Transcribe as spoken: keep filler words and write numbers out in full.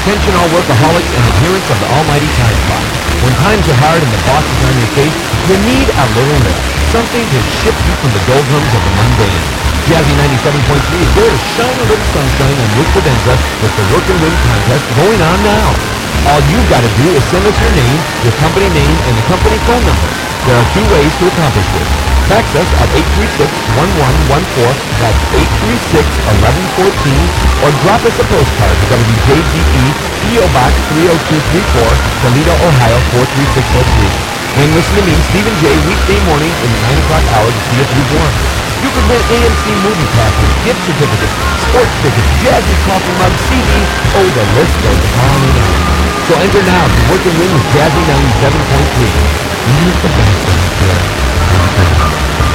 Attention all workaholics and adherents of the almighty time clock. When times are hard and the boss is on your face, you need a little lift. Something to shift you from the doldrums of the mundane. Jazzy ninety-seven point three is there to shine a little sunshine on your credenza with the Work and Win contest going on now. All you've got to do is send us your name, your company name, and the company phone number. There are two ways to accomplish this. Text us at eight three six, one one one four, that's eight three six, one one one four, or drop us a postcard to W J Z E, P O Box three oh two three four, Toledo, Ohio four three six oh three. And listen to me, Stephen J, weekday mornings in the nine o'clock hour to see if you've won. You can win A M C movie passes, gift certificates, sports tickets, Jazzy coffee mugs, C Ds, oh, the list goes on and on. So enter now to Work and Win with Jazzy ninety-seven point three. Here's the best.